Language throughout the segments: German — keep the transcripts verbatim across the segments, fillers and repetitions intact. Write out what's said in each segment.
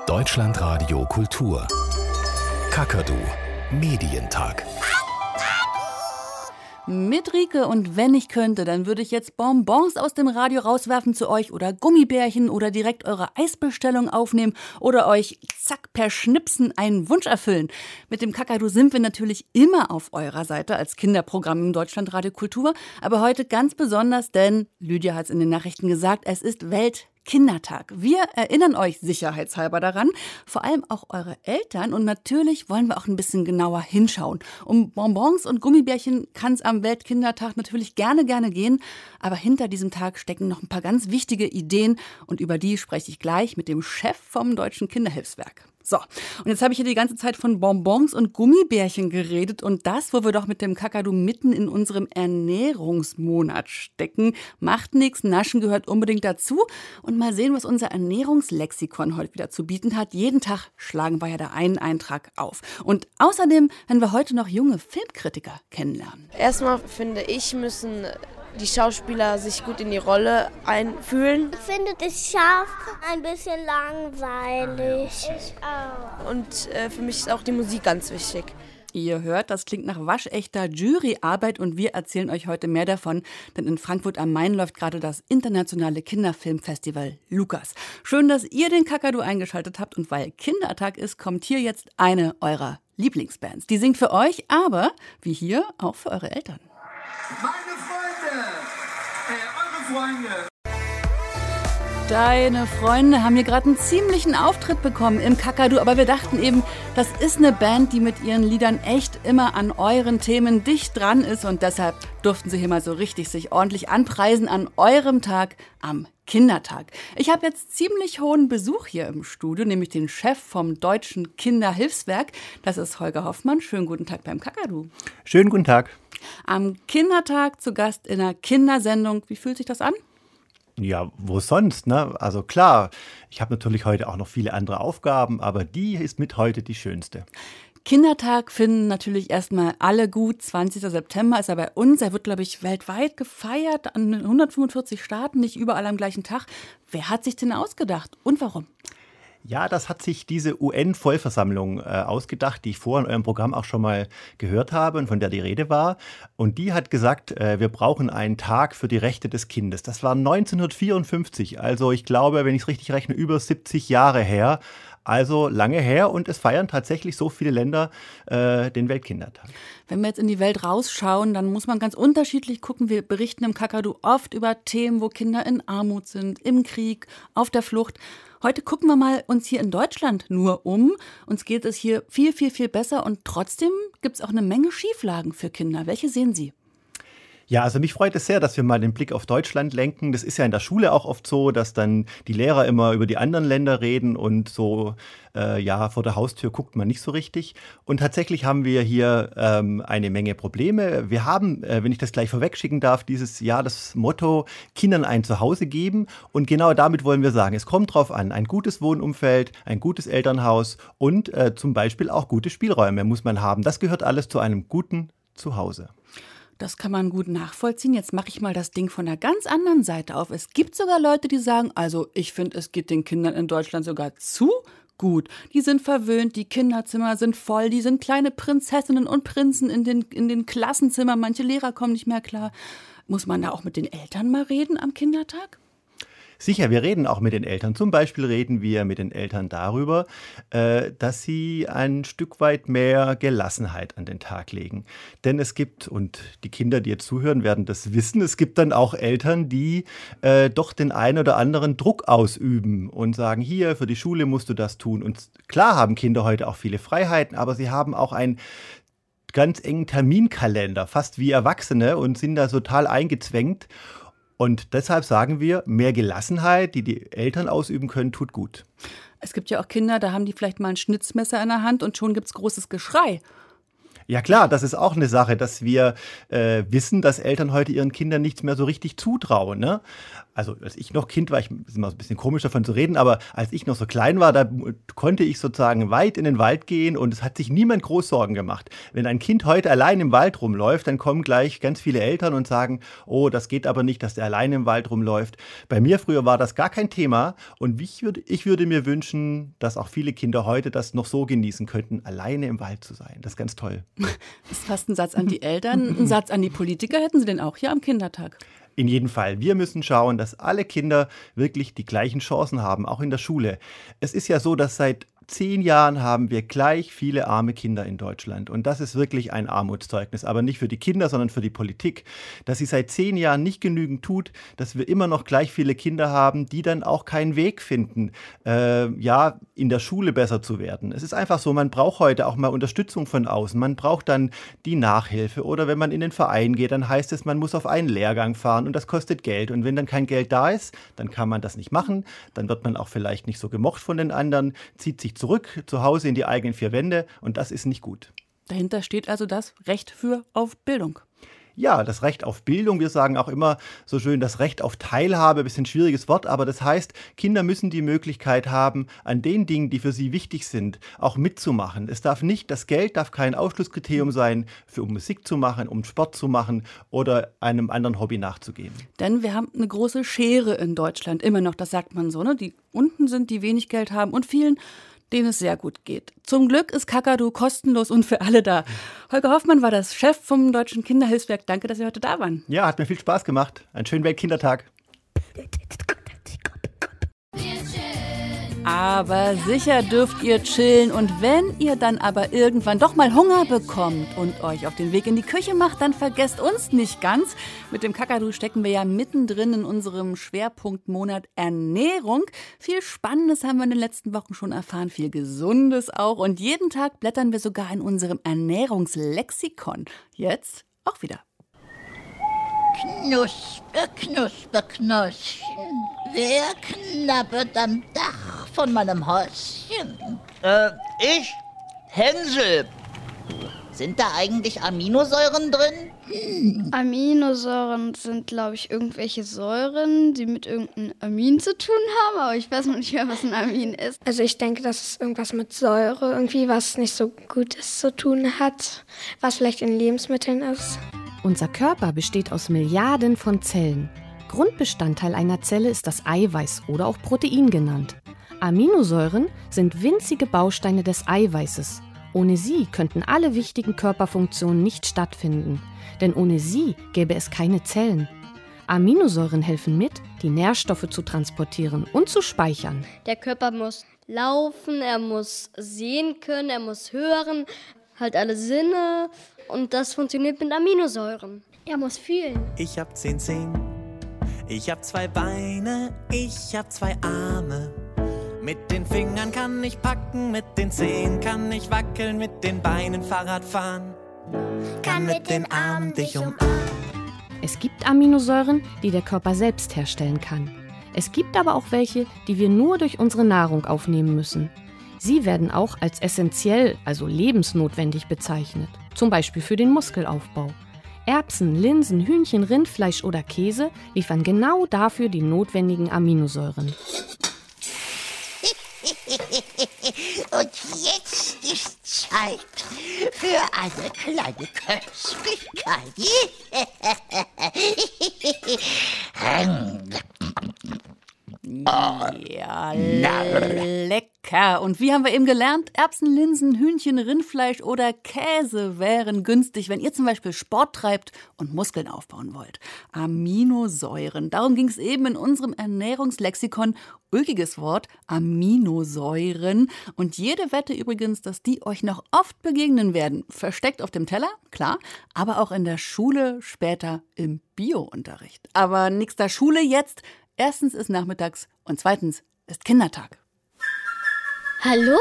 Deutschlandradio Kultur. Kakadu Medientag. Mit Rike, und wenn ich könnte, dann würde ich jetzt Bonbons aus dem Radio rauswerfen zu euch oder Gummibärchen oder direkt eure Eisbestellung aufnehmen oder euch zack per Schnipsen einen Wunsch erfüllen. Mit dem Kakadu sind wir natürlich immer auf eurer Seite als Kinderprogramm im Deutschlandradio Kultur, aber heute ganz besonders, denn Lydia hat es in den Nachrichten gesagt, es ist Welt Kindertag. Wir erinnern euch sicherheitshalber daran, vor allem auch eure Eltern, und natürlich wollen wir auch ein bisschen genauer hinschauen. Um Bonbons und Gummibärchen kann es am Weltkindertag natürlich gerne, gerne gehen, aber hinter diesem Tag stecken noch ein paar ganz wichtige Ideen und über die spreche ich gleich mit dem Chef vom Deutschen Kinderhilfswerk. So, und jetzt habe ich hier die ganze Zeit von Bonbons und Gummibärchen geredet und das, wo wir doch mit dem Kakadu mitten in unserem Ernährungsmonat stecken. Macht nichts, Naschen gehört unbedingt dazu. Und mal sehen, was unser Ernährungslexikon heute wieder zu bieten hat. Jeden Tag schlagen wir ja da einen Eintrag auf. Und außerdem werden wir heute noch junge Filmkritiker kennenlernen. Erstmal finde ich, müssen die Schauspieler sich gut in die Rolle einfühlen. Ich finde das Schaf ein bisschen langweilig. Ich auch. Und äh, für mich ist auch die Musik ganz wichtig. Ihr hört, das klingt nach waschechter Juryarbeit und wir erzählen euch heute mehr davon, denn in Frankfurt am Main läuft gerade das internationale Kinderfilmfestival Lukas. Schön, dass ihr den Kakadu eingeschaltet habt, und weil Kindertag ist, kommt hier jetzt eine eurer Lieblingsbands. Die singt für euch, aber wie hier auch für eure Eltern. Meine Freunde, äh, eure Freunde. Deine Freunde haben hier gerade einen ziemlichen Auftritt bekommen im Kakadu, aber wir dachten eben, das ist eine Band, die mit ihren Liedern echt immer an euren Themen dicht dran ist, und deshalb durften sie hier mal so richtig sich ordentlich anpreisen an eurem Tag am Kindertag. Ich habe jetzt ziemlich hohen Besuch hier im Studio, nämlich den Chef vom Deutschen Kinderhilfswerk. Das ist Holger Hoffmann. Schönen guten Tag beim Kakadu. Schönen guten Tag. Am Kindertag zu Gast in einer Kindersendung. Wie fühlt sich das an? Ja, wo sonst, ne? Also klar, ich habe natürlich heute auch noch viele andere Aufgaben, aber die ist mit heute die schönste. Kindertag finden natürlich erstmal alle gut. zwanzigster September ist er bei uns. Er wird, glaube ich, weltweit gefeiert an hundertfünfundvierzig Staaten, nicht überall am gleichen Tag. Wer hat sich denn ausgedacht und warum? Ja, das hat sich diese U N-Vollversammlung äh, ausgedacht, die ich vorher in eurem Programm auch schon mal gehört habe und von der die Rede war. Und die hat gesagt, äh, wir brauchen einen Tag für die Rechte des Kindes. Das war neunzehnhundertvierundfünfzig, also ich glaube, wenn ich es richtig rechne, über siebzig Jahre her. Also lange her, und es feiern tatsächlich so viele Länder äh, den Weltkindertag. Wenn wir jetzt in die Welt rausschauen, dann muss man ganz unterschiedlich gucken. Wir berichten im Kakadu oft über Themen, wo Kinder in Armut sind, im Krieg, auf der Flucht. Heute gucken wir mal uns hier in Deutschland nur um. Uns geht es hier viel, viel, viel besser, und trotzdem gibt es auch eine Menge Schieflagen für Kinder. Welche sehen Sie? Ja, also mich freut es sehr, dass wir mal den Blick auf Deutschland lenken. Das ist ja in der Schule auch oft so, dass dann die Lehrer immer über die anderen Länder reden und so, äh, ja, vor der Haustür guckt man nicht so richtig. Und tatsächlich haben wir hier ähm, eine Menge Probleme. Wir haben, äh, wenn ich das gleich vorwegschicken darf, dieses Jahr das Motto Kindern ein Zuhause geben. Und genau damit wollen wir sagen, es kommt drauf an, ein gutes Wohnumfeld, ein gutes Elternhaus und äh, zum Beispiel auch gute Spielräume muss man haben. Das gehört alles zu einem guten Zuhause. Das kann man gut nachvollziehen. Jetzt mache ich mal das Ding von einer ganz anderen Seite auf. Es gibt sogar Leute, die sagen, also ich finde, es geht den Kindern in Deutschland sogar zu gut. Die sind verwöhnt, die Kinderzimmer sind voll, die sind kleine Prinzessinnen und Prinzen in den, in den Klassenzimmern. Manche Lehrer kommen nicht mehr klar. Muss man da auch mit den Eltern mal reden am Kindertag? Sicher, wir reden auch mit den Eltern. Zum Beispiel reden wir mit den Eltern darüber, äh, dass sie ein Stück weit mehr Gelassenheit an den Tag legen. Denn es gibt, und die Kinder, die jetzt zuhören, werden das wissen, es gibt dann auch Eltern, die äh, doch den einen oder anderen Druck ausüben und sagen, hier, für die Schule musst du das tun. Und klar haben Kinder heute auch viele Freiheiten, aber sie haben auch ein ganz engen Terminkalender, fast wie Erwachsene, und sind da total eingezwängt. Und deshalb sagen wir, mehr Gelassenheit, die die Eltern ausüben können, tut gut. Es gibt ja auch Kinder, da haben die vielleicht mal ein Schnitzmesser in der Hand und schon gibt es großes Geschrei. Ja klar, das ist auch eine Sache, dass wir äh, wissen, dass Eltern heute ihren Kindern nichts mehr so richtig zutrauen. Ne? Also als ich noch Kind war, ich ist immer so ein bisschen komisch davon zu reden, aber als ich noch so klein war, da konnte ich sozusagen weit in den Wald gehen und es hat sich niemand groß Sorgen gemacht. Wenn ein Kind heute allein im Wald rumläuft, dann kommen gleich ganz viele Eltern und sagen, oh, das geht aber nicht, dass der allein im Wald rumläuft. Bei mir früher war das gar kein Thema und ich würde, ich würde mir wünschen, dass auch viele Kinder heute das noch so genießen könnten, alleine im Wald zu sein. Das ist ganz toll. Das ist fast ein Satz an die Eltern, ein Satz an die Politiker. Hätten Sie den auch hier am Kindertag? In jedem Fall. Wir müssen schauen, dass alle Kinder wirklich die gleichen Chancen haben, auch in der Schule. Es ist ja so, dass seit zehn Jahren haben wir gleich viele arme Kinder in Deutschland. Und das ist wirklich ein Armutszeugnis. Aber nicht für die Kinder, sondern für die Politik. Dass sie seit zehn Jahren nicht genügend tut, dass wir immer noch gleich viele Kinder haben, die dann auch keinen Weg finden, äh, ja, in der Schule besser zu werden. Es ist einfach so, man braucht heute auch mal Unterstützung von außen. Man braucht dann die Nachhilfe. Oder wenn man in den Verein geht, dann heißt es, man muss auf einen Lehrgang fahren und das kostet Geld. Und wenn dann kein Geld da ist, dann kann man das nicht machen. Dann wird man auch vielleicht nicht so gemocht von den anderen, zieht sich zurück zu Hause in die eigenen vier Wände und das ist nicht gut. Dahinter steht also das Recht für auf Bildung. Ja, das Recht auf Bildung. Wir sagen auch immer so schön, das Recht auf Teilhabe, ein bisschen schwieriges Wort, aber das heißt, Kinder müssen die Möglichkeit haben, an den Dingen, die für sie wichtig sind, auch mitzumachen. Es darf nicht, das Geld darf kein Ausschlusskriterium sein, für um Musik zu machen, um Sport zu machen oder einem anderen Hobby nachzugehen. Denn wir haben eine große Schere in Deutschland, immer noch, das sagt man so, ne? Die unten sind, die wenig Geld haben und vielen, denen es sehr gut geht. Zum Glück ist Kakadu kostenlos und für alle da. Holger Hoffmann war das Chef vom Deutschen Kinderhilfswerk. Danke, dass Sie heute da waren. Ja, hat mir viel Spaß gemacht. Einen schönen Weltkindertag. Aber sicher dürft ihr chillen und wenn ihr dann aber irgendwann doch mal Hunger bekommt und euch auf den Weg in die Küche macht, dann vergesst uns nicht ganz. Mit dem Kakadu stecken wir ja mittendrin in unserem Schwerpunktmonat Ernährung. Viel Spannendes haben wir in den letzten Wochen schon erfahren, viel Gesundes auch und jeden Tag blättern wir sogar in unserem Ernährungslexikon. Jetzt auch wieder. Knusper, knusper, Knoschen. Wer knabbert am Dach von meinem Häuschen? Äh, ich? Hänsel. Sind da eigentlich Aminosäuren drin? Hm. Aminosäuren sind, glaube ich, irgendwelche Säuren, die mit irgendeinem Amin zu tun haben, aber ich weiß noch nicht mehr, was ein Amin ist. Also ich denke, dass es irgendwas mit Säure, irgendwie was nicht so Gutes zu tun hat, was vielleicht in Lebensmitteln ist. Unser Körper besteht aus Milliarden von Zellen. Grundbestandteil einer Zelle ist das Eiweiß oder auch Protein genannt. Aminosäuren sind winzige Bausteine des Eiweißes. Ohne sie könnten alle wichtigen Körperfunktionen nicht stattfinden, denn ohne sie gäbe es keine Zellen. Aminosäuren helfen mit, die Nährstoffe zu transportieren und zu speichern. Der Körper muss laufen, er muss sehen können, er muss hören, halt alle Sinne. Und das funktioniert mit Aminosäuren. Er muss fühlen. Ich hab zehn Zehen, ich hab zwei Beine, ich hab zwei Arme. Mit den Fingern kann ich packen, mit den Zehen kann ich wackeln, mit den Beinen Fahrrad fahren, kann mit den Armen dich umarmen. Es gibt Aminosäuren, die der Körper selbst herstellen kann. Es gibt aber auch welche, die wir nur durch unsere Nahrung aufnehmen müssen. Sie werden auch als essentiell, also lebensnotwendig bezeichnet. Zum Beispiel für den Muskelaufbau. Erbsen, Linsen, Hühnchen, Rindfleisch oder Käse liefern genau dafür die notwendigen Aminosäuren. Und jetzt ist Zeit für eine kleine Köstlichkeit. Ja, lecker. Und wie haben wir eben gelernt? Erbsen, Linsen, Hühnchen, Rindfleisch oder Käse wären günstig, wenn ihr zum Beispiel Sport treibt und Muskeln aufbauen wollt. Aminosäuren. Darum ging es eben in unserem Ernährungslexikon. Ulkiges Wort, Aminosäuren. Und jede Wette übrigens, dass die euch noch oft begegnen werden. Versteckt auf dem Teller, klar, aber auch in der Schule, später im Biounterricht. Aber nächster Schule jetzt. Erstens ist nachmittags und zweitens ist Kindertag. Hallo?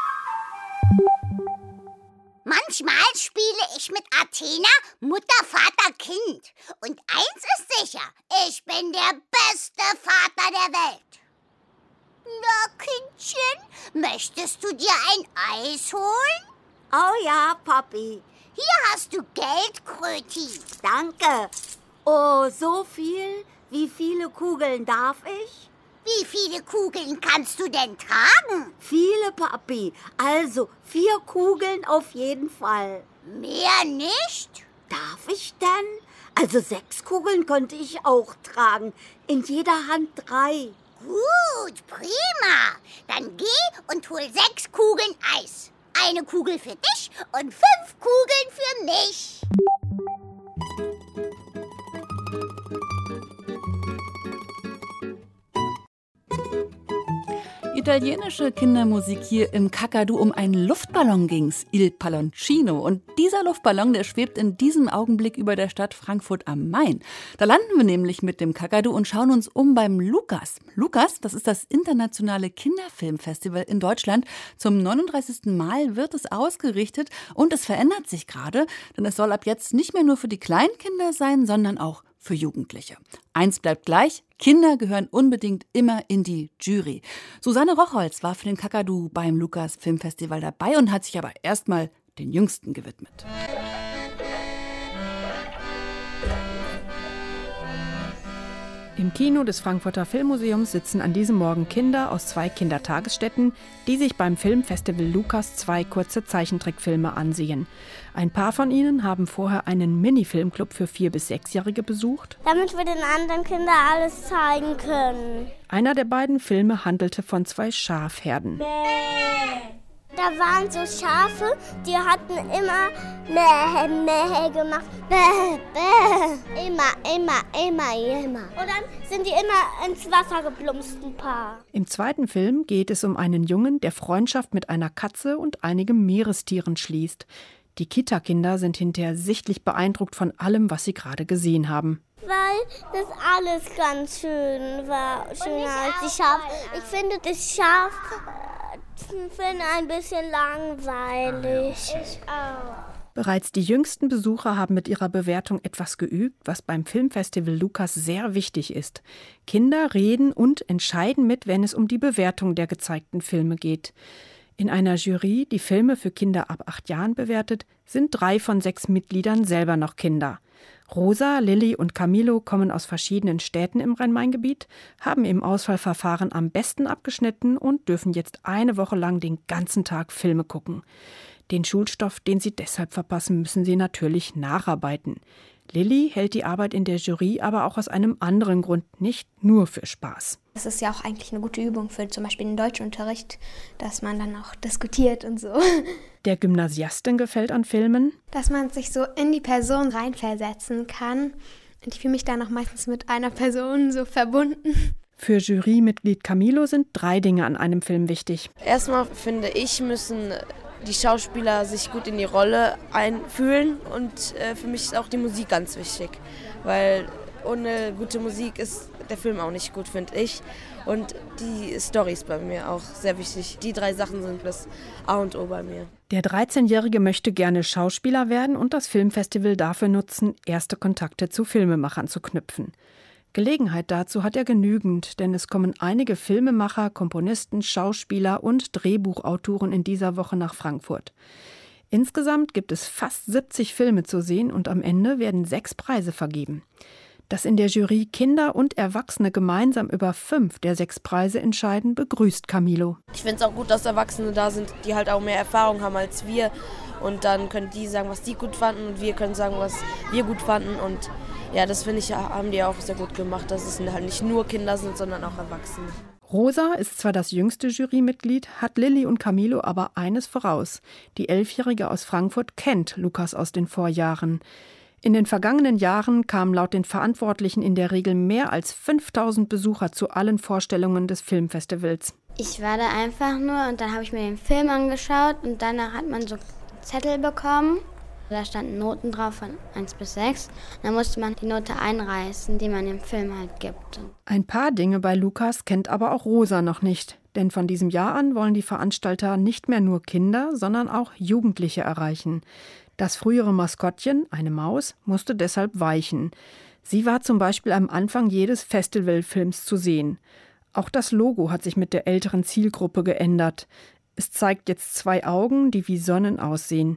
Manchmal spiele ich mit Athena, Mutter, Vater, Kind. Und eins ist sicher, ich bin der beste Vater der Welt. Na, Kindchen, möchtest du dir ein Eis holen? Oh ja, Papi. Hier hast du Geld, Kröti. Danke. Oh, so viel? Wie viele Kugeln darf ich? Wie viele Kugeln kannst du denn tragen? Viele, Papi. Also vier Kugeln auf jeden Fall. Mehr nicht? Darf ich denn? Also sechs Kugeln könnte ich auch tragen. In jeder Hand drei. Gut, prima. Dann geh und hol sechs Kugeln Eis. Eine Kugel für dich und fünf Kugeln für mich. Italienische Kindermusik hier im Kakadu. Um einen Luftballon ging's, Il Palloncino. Und dieser Luftballon, der schwebt in diesem Augenblick über der Stadt Frankfurt am Main. Da landen wir nämlich mit dem Kakadu und schauen uns um beim Lukas. Lukas, das ist das internationale Kinderfilmfestival in Deutschland. Zum neununddreißigsten Mal wird es ausgerichtet und es verändert sich gerade, denn es soll ab jetzt nicht mehr nur für die Kleinkinder sein, sondern auch für Jugendliche. Eins bleibt gleich, Kinder gehören unbedingt immer in die Jury. Susanne Rochholz war für den Kakadu beim Lukas Filmfestival dabei und hat sich aber erstmal den Jüngsten gewidmet. Im Kino des Frankfurter Filmmuseums sitzen an diesem Morgen Kinder aus zwei Kindertagesstätten, die sich beim Filmfestival Lukas zwei kurze Zeichentrickfilme ansehen. Ein paar von ihnen haben vorher einen Mini-Filmclub für vier- bis sechsjährige besucht. Damit wir den anderen Kindern alles zeigen können. Einer der beiden Filme handelte von zwei Schafherden. Da waren so Schafe, die hatten immer Mäh, Mäh gemacht. Bäh, bäh. Immer, immer, immer, immer. Und dann sind die immer ins Wasser geplumpst, ein paar. Im zweiten Film geht es um einen Jungen, der Freundschaft mit einer Katze und einigen Meerestieren schließt. Die Kita-Kinder sind hinterher sichtlich beeindruckt von allem, was sie gerade gesehen haben. Weil das alles ganz schön war, schöner als die Schafe. Ich finde das Schaf finde ein bisschen langweilig. Ich auch. Bereits die jüngsten Besucher haben mit ihrer Bewertung etwas geübt, was beim Filmfestival Lukas sehr wichtig ist. Kinder reden und entscheiden mit, wenn es um die Bewertung der gezeigten Filme geht. In einer Jury, die Filme für Kinder ab acht Jahren bewertet, sind drei von sechs Mitgliedern selber noch Kinder. Rosa, Lilly und Camilo kommen aus verschiedenen Städten im Rhein-Main-Gebiet, haben im Auswahlverfahren am besten abgeschnitten und dürfen jetzt eine Woche lang den ganzen Tag Filme gucken. Den Schulstoff, den sie deshalb verpassen, müssen sie natürlich nacharbeiten. Lilly hält die Arbeit in der Jury aber auch aus einem anderen Grund, nicht nur für Spaß. Das ist ja auch eigentlich eine gute Übung für zum Beispiel den Deutschunterricht, dass man dann auch diskutiert und so. Der Gymnasiastin gefällt an Filmen, dass man sich so in die Person reinversetzen kann. Und ich fühle mich da noch meistens mit einer Person so verbunden. Für Jurymitglied Camilo sind drei Dinge an einem Film wichtig. Erstmal finde ich, müssen die Schauspieler sich gut in die Rolle einfühlen und äh, für mich ist auch die Musik ganz wichtig, weil ohne gute Musik ist der Film auch nicht gut, finde ich. Und die Story ist bei mir auch sehr wichtig. Die drei Sachen sind das A und O bei mir. Der dreizehnjährige möchte gerne Schauspieler werden und das Filmfestival dafür nutzen, erste Kontakte zu Filmemachern zu knüpfen. Gelegenheit dazu hat er genügend, denn es kommen einige Filmemacher, Komponisten, Schauspieler und Drehbuchautoren in dieser Woche nach Frankfurt. Insgesamt gibt es fast siebzig Filme zu sehen und am Ende werden sechs Preise vergeben. Dass in der Jury Kinder und Erwachsene gemeinsam über fünf der sechs Preise entscheiden, begrüßt Camilo. Ich finde es auch gut, dass Erwachsene da sind, die halt auch mehr Erfahrung haben als wir. Und dann können die sagen, was die gut fanden und wir können sagen, was wir gut fanden. Und ja, das finde ich, haben die auch sehr gut gemacht, dass es halt nicht nur Kinder sind, sondern auch Erwachsene. Rosa ist zwar das jüngste Jurymitglied, hat Lilly und Camilo aber eines voraus. Die Elfjährige aus Frankfurt kennt Lukas aus den Vorjahren. In den vergangenen Jahren kamen laut den Verantwortlichen in der Regel mehr als fünftausend Besucher zu allen Vorstellungen des Filmfestivals. Ich war da einfach nur und dann habe ich mir den Film angeschaut und danach hat man so Zettel bekommen. Da standen Noten drauf von eins bis sechs. Dann musste man die Note einreißen, die man dem Film halt gibt. Ein paar Dinge bei Lukas kennt aber auch Rosa noch nicht. Denn von diesem Jahr an wollen die Veranstalter nicht mehr nur Kinder, sondern auch Jugendliche erreichen. Das frühere Maskottchen, eine Maus, musste deshalb weichen. Sie war zum Beispiel am Anfang jedes Festivalfilms zu sehen. Auch das Logo hat sich mit der älteren Zielgruppe geändert. Es zeigt jetzt zwei Augen, die wie Sonnen aussehen.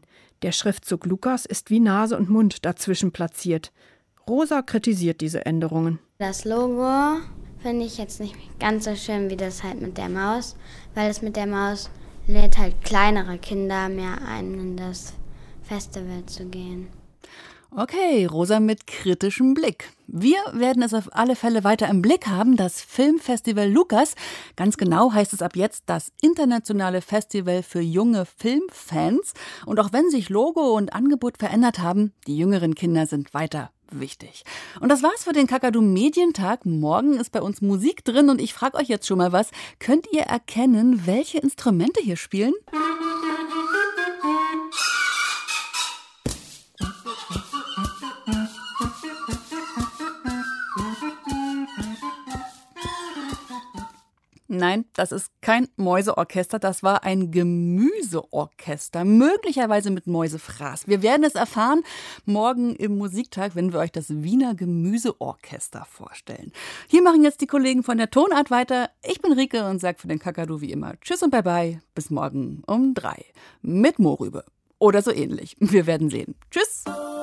Der Schriftzug Lukas ist wie Nase und Mund dazwischen platziert. Rosa kritisiert diese Änderungen. Das Logo finde ich jetzt nicht ganz so schön wie das halt mit der Maus, weil es mit der Maus lädt halt kleinere Kinder mehr ein, in das Festival zu gehen. Okay, Rosa mit kritischem Blick. Wir werden es auf alle Fälle weiter im Blick haben, das Filmfestival Lukas. Ganz genau heißt es ab jetzt das internationale Festival für junge Filmfans. Und auch wenn sich Logo und Angebot verändert haben, die jüngeren Kinder sind weiter wichtig. Und das war's für den Kakadu Medientag. Morgen ist bei uns Musik drin und ich frage euch jetzt schon mal was. Könnt ihr erkennen, welche Instrumente hier spielen? Nein, das ist kein Mäuseorchester, das war ein Gemüseorchester, möglicherweise mit Mäusefraß. Wir werden es erfahren morgen im Musiktag, wenn wir euch das Wiener Gemüseorchester vorstellen. Hier machen jetzt die Kollegen von der Tonart weiter. Ich bin Rike und sage für den Kakadu wie immer Tschüss und Bye-bye. Bis morgen um drei mit Mohrrübe oder so ähnlich. Wir werden sehen. Tschüss.